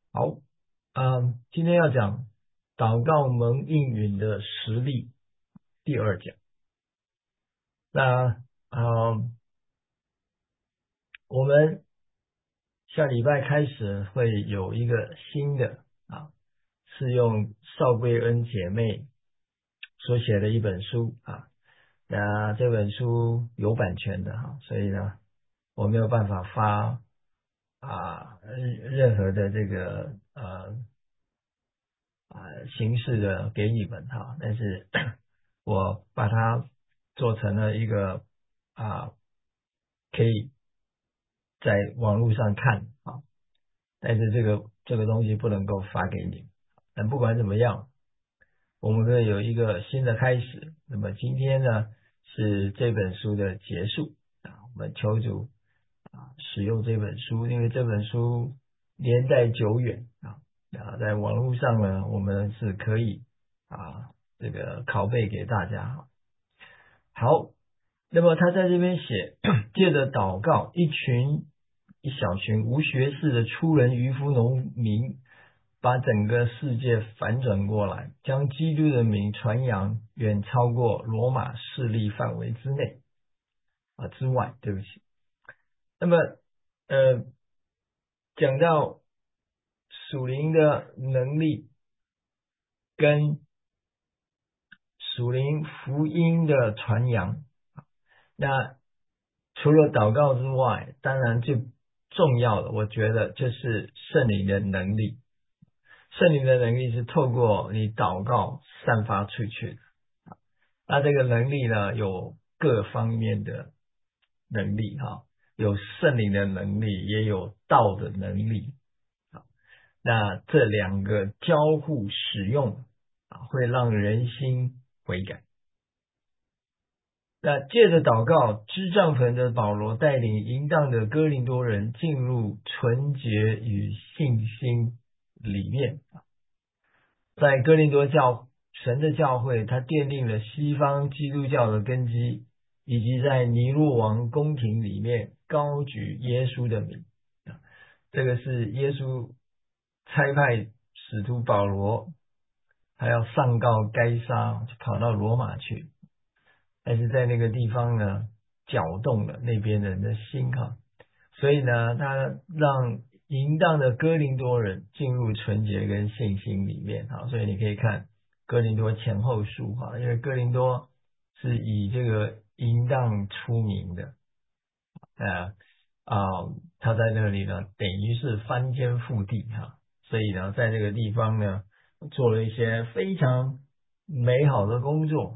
好，今天要讲祷告蒙应允的实例第二讲。那我们下礼拜开始会有一个新的是用邵桂恩姐妹所写的一本书那这本书有版权的所以呢，我没有办法发任何的这个形式的给你们但是我把它做成了一个可以在网络上看但是这个东西不能够发给你。但不管怎么样，我们会有一个新的开始。那么今天呢是这本书的结束我们求主使用这本书，因为这本书年代久远在网络上呢我们是可以这个拷贝给大家。好，那么他在这边写借着祷告，一小群无学识的出人渔夫农民把整个世界反转过来，将基督的名传扬远超过罗马势力范围之内之外，对不起。那么讲到属灵的能力跟属灵福音的传扬，那除了祷告之外，当然最重要的我觉得就是圣灵的能力。圣灵的能力是透过你祷告散发出去的。那这个能力呢有各方面的能力有圣灵的能力，也有道的能力那这两个交互使用会让人心悔改。那借着祷告，支帐篷的保罗带领淫荡的哥林多人进入纯洁与信心里面。在哥林多神的教会，他奠定了西方基督教的根基，以及在尼罗王宫廷里面高举耶稣的名。这个是耶稣差派使徒保罗还要上告该撒，跑到罗马去，但是在那个地方呢搅动了那边人的心所以呢他让淫荡的哥林多人进入纯洁跟信心里面所以你可以看哥林多前后书因为哥林多是以这个淫荡出名的他在那里呢等于是翻天覆地所以呢在这个地方呢做了一些非常美好的工作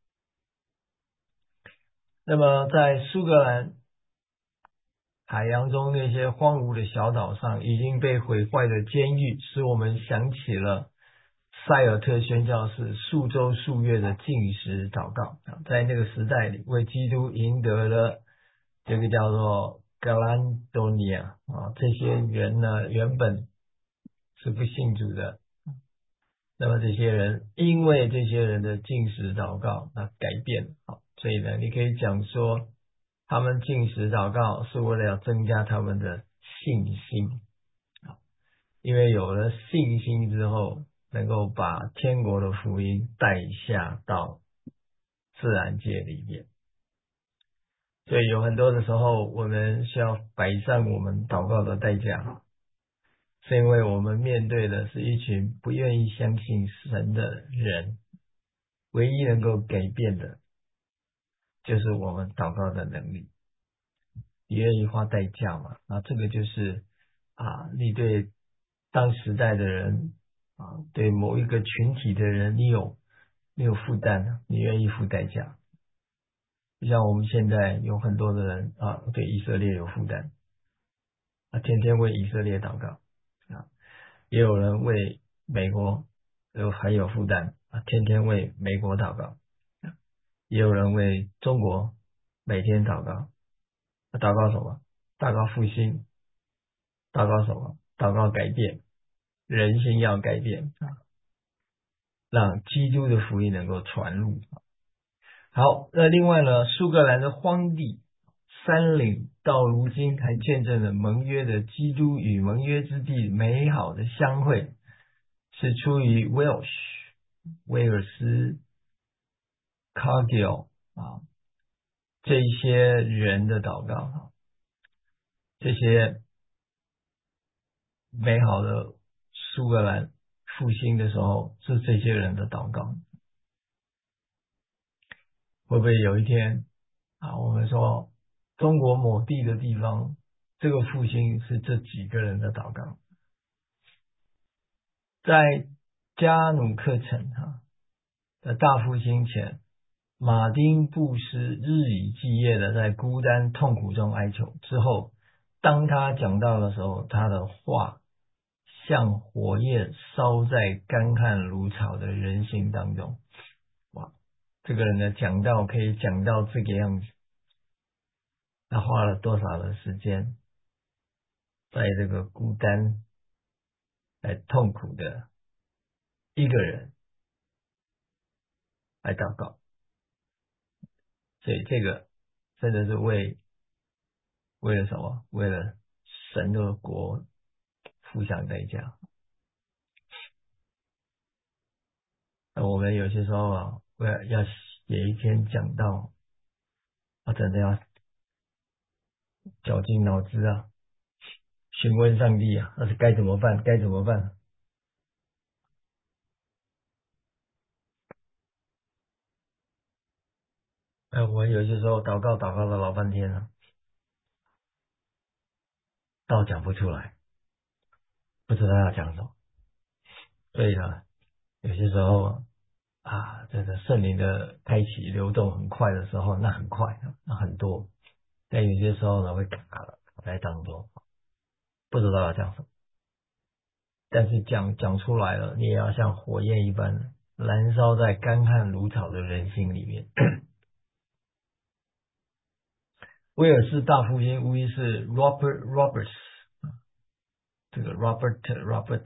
那么在苏格兰海洋中那些荒芜的小岛上已经被毁坏的监狱，使我们想起了塞尔特宣教士数周数月的禁食祷告在那个时代里为基督赢得了这个叫做格兰多尼亚这些人呢原本是不信主的，那么这些人因为这些人的禁食祷告改变所以呢你可以讲说他们禁食祷告是为了要增加他们的信心因为有了信心之后能够把天国的福音带下到自然界里面。所以有很多的时候我们需要摆上我们祷告的代价，是因为我们面对的是一群不愿意相信神的人，唯一能够改变的就是我们祷告的能力。你愿意花代价吗？这个就是你对当时代的人对某一个群体的人你有负担你愿意付代价。就像我们现在有很多的人对以色列有负担天天为以色列祷告也有人为美国很有负担天天为美国祷告也有人为中国每天祷告祷告什么？祷告复兴，祷告什么？祷告改变，人心要改变让基督的福音能够传入。好，那另外呢，苏格兰的荒地山岭到如今还见证了盟约的基督与盟约之地美好的相会，是出于 威尔斯、Cargill 啊这一些人的祷告，这些美好的苏格兰复兴的时候是这些人的祷告。会不会有一天我们说中国某地的地方，这个复兴是这几个人的祷告？在加努克城的大复兴前，马丁布斯日以继夜的在孤单痛苦中哀求，之后当他讲到的时候，他的话像火焰烧在干旱如草的人心当中。哇，这个人的讲道可以讲到这个样子，他花了多少的时间在这个孤单痛苦的一个人来祷告。所以这个真的是为了什么？为了神的国付上代价。那我们有些时候为了要写一篇讲道，真的要绞尽脑汁询问上帝那是该怎么办？该怎么办？我有些时候祷告了老半天道讲不出来，不知道要讲什么。所以呢，有些时候这个圣灵的开启流动很快的时候，那很快，那很多。但有些时候呢，会卡在当中，不知道要讲什么。但是讲出来了，你也要像火焰一般燃烧在干旱如草的人心里面。威尔士大复兴无疑是 Roberts 这个 Roberts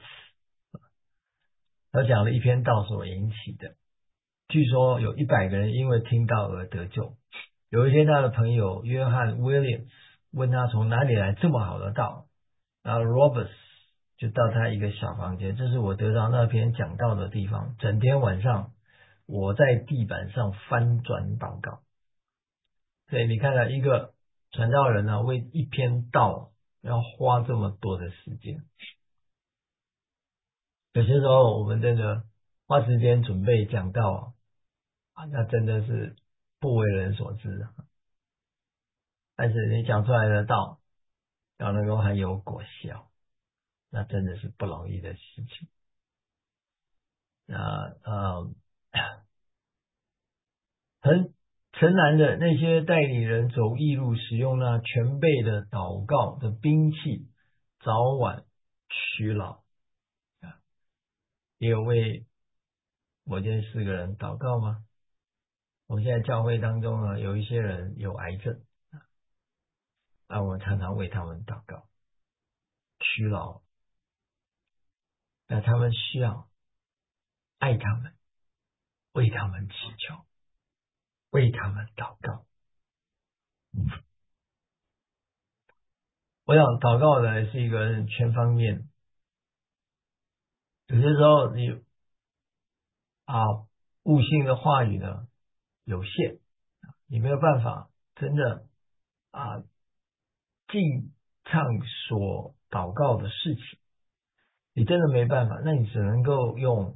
他讲了一篇道所引起的。据说有100个人因为听到而得救。有一天他的朋友约翰 Williams 问他从哪里来这么好的道，然后 Roberts 就到他一个小房间，这是我得到那篇讲道的地方，整天晚上我在地板上翻转祷告。所以你看到一个传道人为一篇道要花这么多的时间。有些时候我们真的花时间准备讲道那真的是不为人所知。但是你讲出来的道要能够很有果效，那真的是不容易的事情。城南的那些代理人走义路，使用那全备的祷告的兵器，早晚屈劳。也有为某件事个人祷告吗？我们现在教会当中有一些人有癌症，我们常常为他们祷告，屈劳。那他们需要爱他们，为他们祈求，为他们祷告。我想祷告的是一个全方面。有些时候你悟性的话语呢有限，你没有办法真的尽畅所祷告的事情，你真的没办法，那你只能够用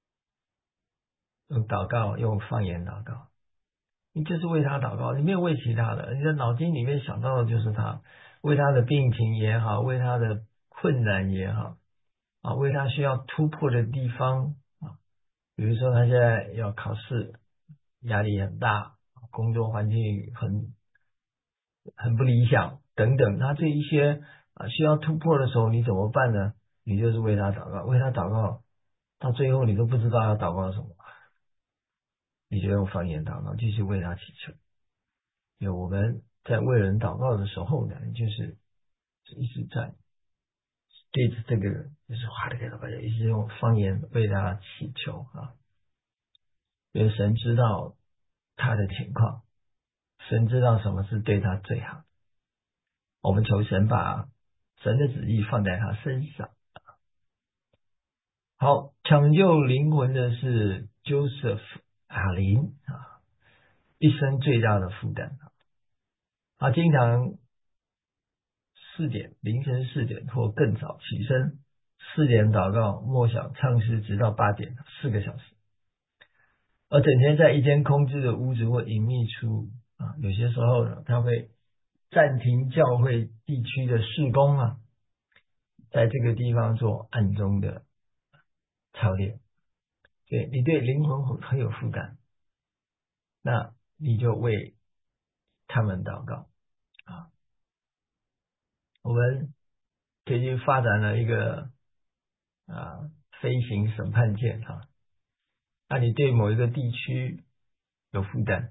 祷告，用方言祷告。你就是为他祷告，你没有为其他的，你的脑筋里面想到的就是他，为他的病情也好，为他的困难也好为他需要突破的地方比如说他现在要考试，压力很大，工作环境很不理想等等，他这一些需要突破的时候，你怎么办呢？你就是为他祷告，为他祷告，到最后你都不知道要祷告什么，你就用方言祷告，继续为他祈求。因为我们在为人祷告的时候呢，就是一直在对着这个人，就是话的给他，一直用方言为他祈求因为神知道他的情况，神知道什么是对他最好。 我们求神把神的旨意放在他身上。好，抢救灵魂的是 Joseph 阿林啊，一生最大的负担。他经常凌晨四点或更早起身，4点祷告默想唱诗，直到8点，4个小时。而整天在一间空置的屋子或隐秘处啊，有些时候呢，他会暂停教会地区的事工啊，在这个地方做暗中的操练。对，你对灵魂很有负担，那你就为他们祷告啊。我们最近发展了一个飞行审判舰啊，那你对某一个地区有负担，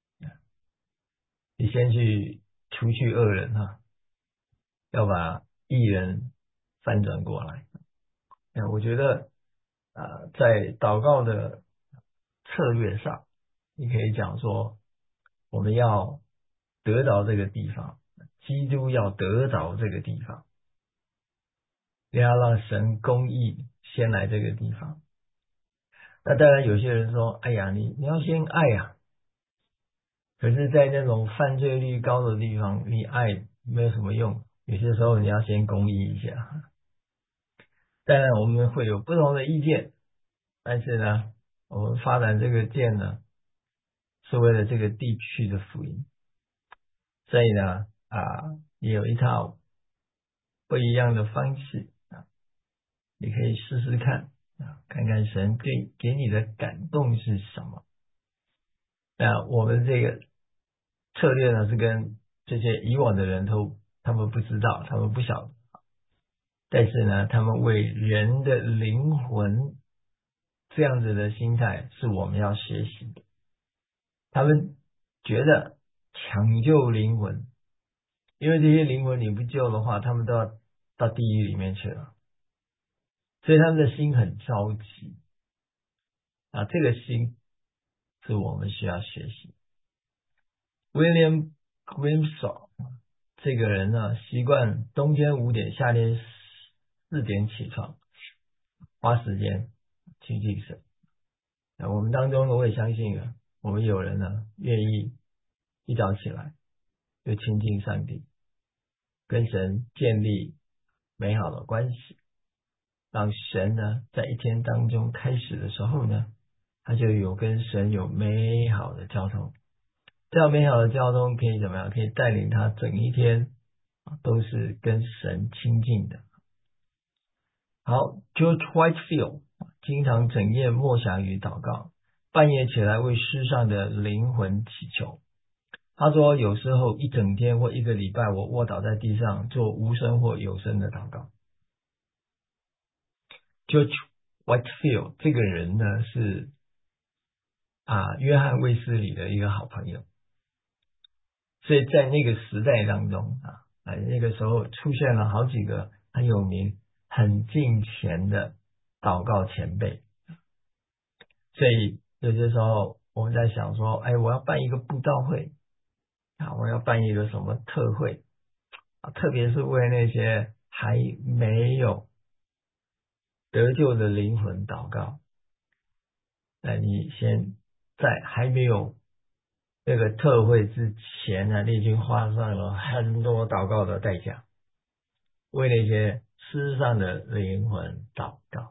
你先去除去恶人啊，要把异人翻转过来。我觉得在祷告的策略上，你可以讲说，我们要得着这个地方，基督要得着这个地方，你要让神公义先来这个地方。那当然有些人说，哎呀，你要先爱啊，可是在那种犯罪率高的地方，你爱没有什么用，有些时候你要先公义一下。当然我们会有不同的意见，但是呢，我们发展这个剑呢，是为了这个地区的福音，所以呢，也有一套不一样的方式啊，你可以试试看啊，看看神给你的感动是什么。那我们这个策略呢，是跟这些以往的人他们不知道，他们不晓得，但是呢，他们为人的灵魂这样子的心态是我们要学习的。他们觉得抢救灵魂，因为这些灵魂你不救的话，他们都要到地狱里面去了，所以他们的心很着急啊。这个心是我们需要学习。William Grimshaw 这个人呢，习惯冬天5点，夏天4点起床，花时间亲近神。我们当中我也相信啊，我们有人呢愿意一早起来就亲近上帝，跟神建立美好的关系，让神呢在一天当中开始的时候呢，他就跟神有美好的交通。这样美好的交通可以怎么样？可以带领他整一天都是跟神亲近的。好，George Whitefield 经常整夜默想与祷告，半夜起来为世上的灵魂祈求。他说，有时候一整天或一个礼拜，我卧倒在地上做无声或有声的祷告。George Whitefield 这个人呢，是约翰卫斯理的一个好朋友，所以在那个时代当中那个时候出现了好几个很有名、很敬虔的祷告前辈。所以有些时候我们在想说，我要办一个布道会我要办一个什么特会特别是为那些还没有得救的灵魂祷告。那你先在还没有那个特会之前呢，你已经花上了很多祷告的代价，为那些世上的灵魂祷告。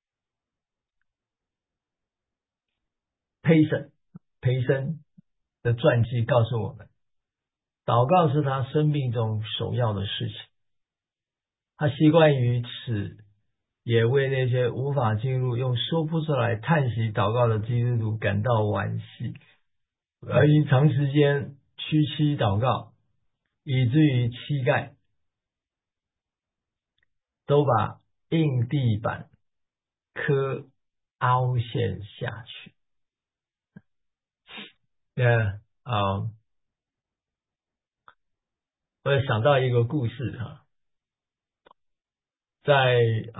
培生的传记告诉我们，祷告是他生命中首要的事情。他习惯于此，也为那些无法进入用说不出来叹息祷告的基督徒感到惋惜，而因长时间屈膝祷告，以至于膝盖都把硬地板凹陷下去。我也想到一个故事在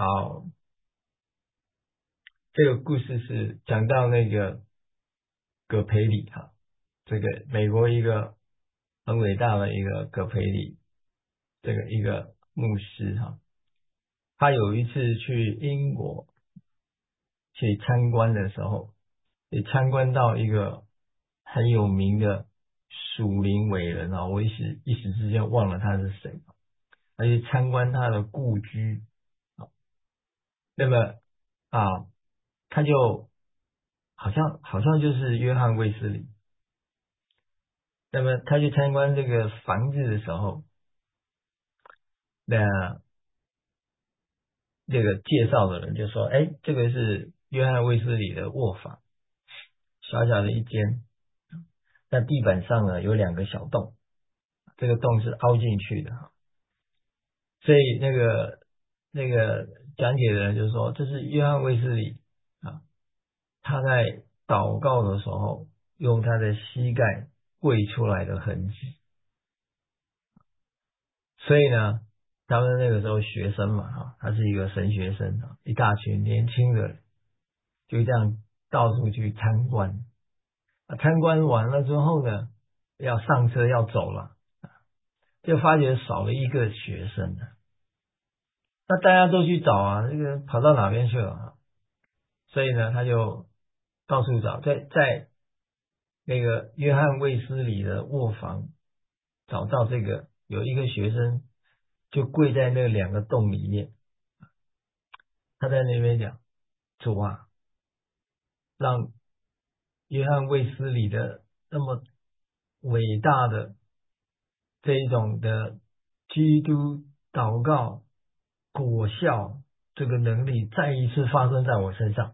这个故事是讲到那个葛培理这个美国一个很伟大的一个葛培理， 这个一个牧师哈，他有一次去英国去参观的时候，也参观到一个很有名的属灵伟人啊，我一时之间忘了他是谁，而且参观他的故居啊，那么啊，他就好像就是约翰卫斯理，那么他去参观这个房子的时候，那这个介绍的人就说：“哎，这个是约翰卫斯理的卧房，小小的一间，那地板上呢有2个小洞，这个洞是凹进去的哈。所以那个讲解的人就说，这是约翰卫斯理啊，他在祷告的时候用他的膝盖跪出来的痕迹。所以呢，他们那个时候学生嘛哈，他是一个神学生啊，一大群年轻的人就这样到处去参观。参观完了之后呢，要上车要走了，就发觉少了一个学生了。那大家都去找啊，这个跑到哪边去了啊？所以呢，他就到处找，在那个约翰卫斯理的卧房找到这个有一个学生就跪在那2个洞里面，他在那边讲：主啊，让约翰卫斯理的那么伟大的这一种的基督祷告果效这个能力再一次发生在我身上。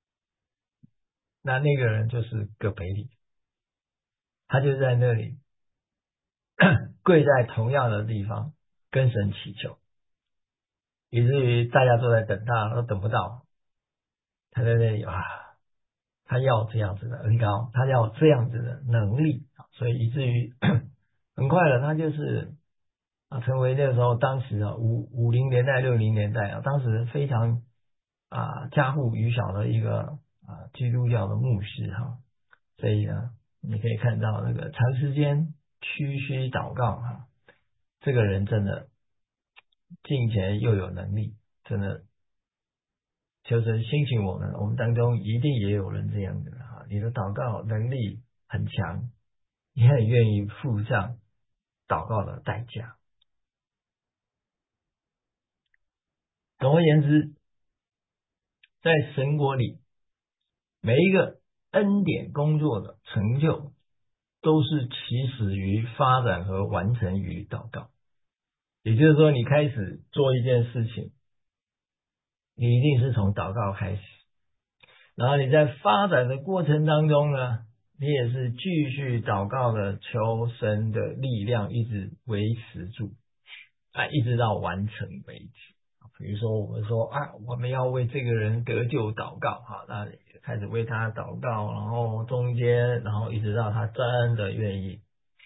那个人就是葛培理，他就在那里跪在同样的地方跟神祈求，以至于大家都在等他，都等不到。他在那里他要这样子的恩膏，他要这样子的能力，所以以至于很快了，他就是成为那个时候当时50年代60年代当时非常家喻户晓的一个基督教的牧师哈。所以呢，你可以看到那个长时间屈膝祷告这个人真的敬虔又有能力，真的求神兴起我们当中一定也有人这样的你的祷告能力很强，你很愿意付上祷告的代价。总而言之，在神国里，每一个恩典工作的成就，都是起始于发展和完成于祷告。也就是说，你开始做一件事情，你一定是从祷告开始，然后你在发展的过程当中呢，你也是继续祷告的，求神的力量一直维持住一直到完成为止。比如说我们说我们要为这个人得救祷告那开始为他祷告，然后中间，然后一直到他真的愿意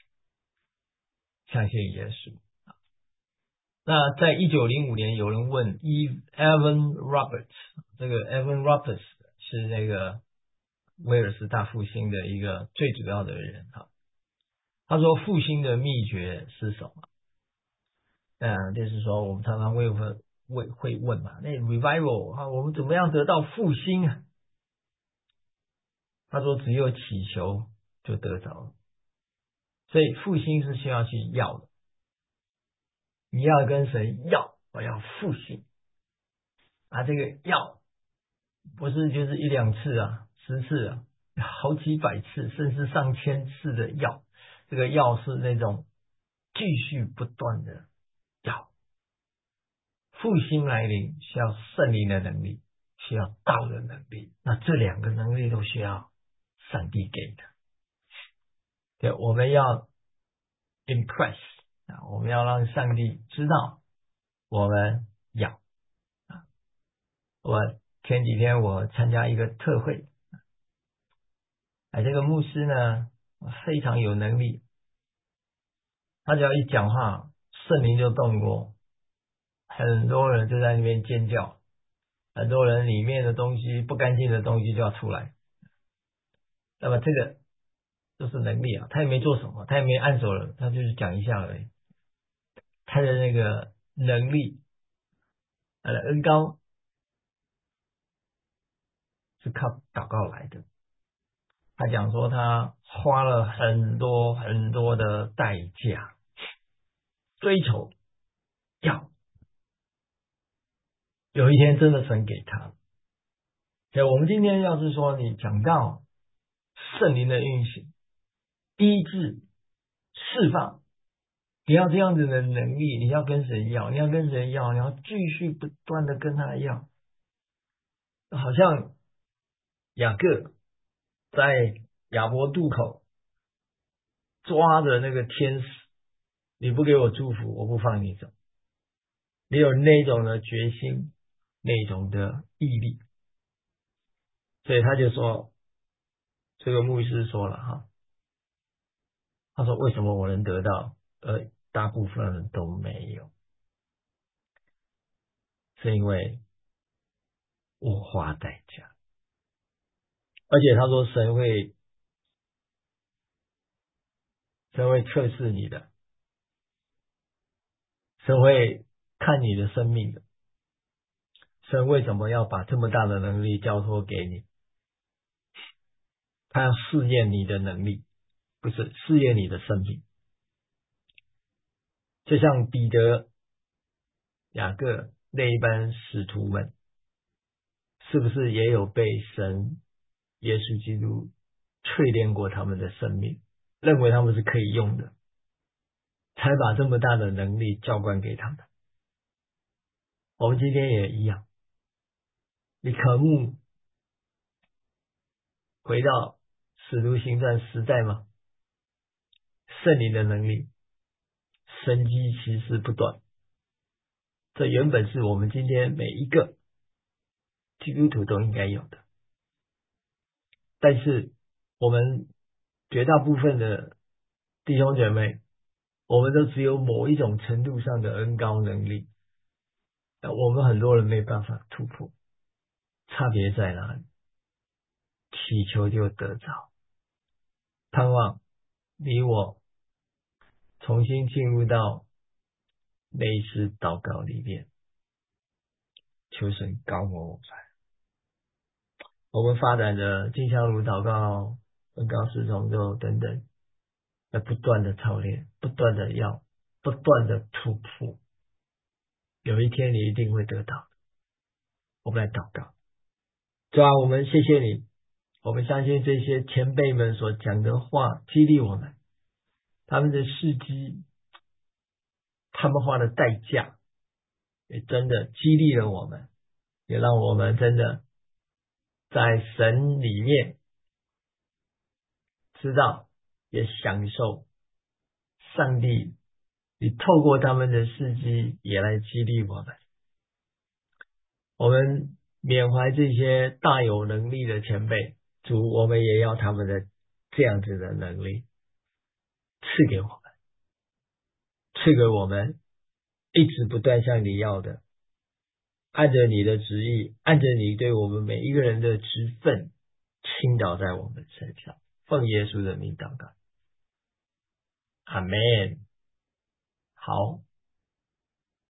相信耶稣。那在1905年，有人问 Evan Roberts， 这个 Evan Roberts 是那个威尔士大复兴的一个最主要的人他说复兴的秘诀是什么？就是说我们常常会问嘛，那 revival 我们怎么样得到复兴啊？他说只有祈求就得着了，所以复兴是需要去要的，你要跟神要，我要复兴这个要不是就是1、2次10次好几百次甚至上千次的要，这个要是那种继续不断的要。复兴来临需要圣灵的能力，需要道的能力，那这2个能力都需要上帝给的。对，我们要 impress 我们要让上帝知道我们要我前几天我参加一个特会这个牧师呢非常有能力，他只要一讲话圣灵就动过，很多人就在那边尖叫，很多人里面的东西不干净的东西就要出来。那么这个就是能力他也没做什么，他也没按手了，他就是讲一下而已。 他的那个能力，他的恩膏是靠祷告来的。他讲说他花了很多很多的代价追求，要有一天真的神给他。所以我们今天要是说你讲到圣灵的运行、医治、释放，你要这样子的能力，你要跟谁要？你要跟谁要？你要继续不断的跟他要。好像雅各在亚伯渡口抓着那个天使，你不给我祝福，我不放你走。你有那种的决心，那种的毅力，所以他就说，这个牧师说了哈，他说为什么我能得到，大部分人都没有，是因为我花代价，而且他说神会测试你的，神会看你的生命的，神为什么要把这么大的能力交托给你？他要试验你的能力，不是试验你的生命。就像彼得、雅各那一班使徒们，是不是也有被神耶稣基督淬炼过他们的生命，认为他们是可以用的，才把这么大的能力浇灌给他们？我们今天也一样，你渴慕回到使徒行传时代吗？圣灵的能力，神迹奇事不断，这原本是我们今天每一个基督徒都应该有的。但是我们绝大部分的弟兄姐妹，我们都只有某一种程度上的恩高能力，我们很多人没办法突破。差别在哪里？祈求就得着，盼望你我重新进入到内次祷告里面，求神高我们。我们发展的金香炉祷告、恩高四重奏等等，要不断的操练，不断的要，不断的突破。有一天你一定会得到。我们来祷告。主啊，我们谢谢你，我们相信这些前辈们所讲的话激励我们，他们的事迹，他们花的代价也真的激励了我们，也让我们真的在神里面知道，也享受上帝，你透过他们的事迹也来激励我们。我们缅怀这些大有能力的前辈，主，我们也要他们的这样子的能力赐给我们，赐给我们一直不断向你要的，按着你的旨意，按着你对我们每一个人的职分倾倒在我们身上。奉耶稣的名祷告，阿们。好。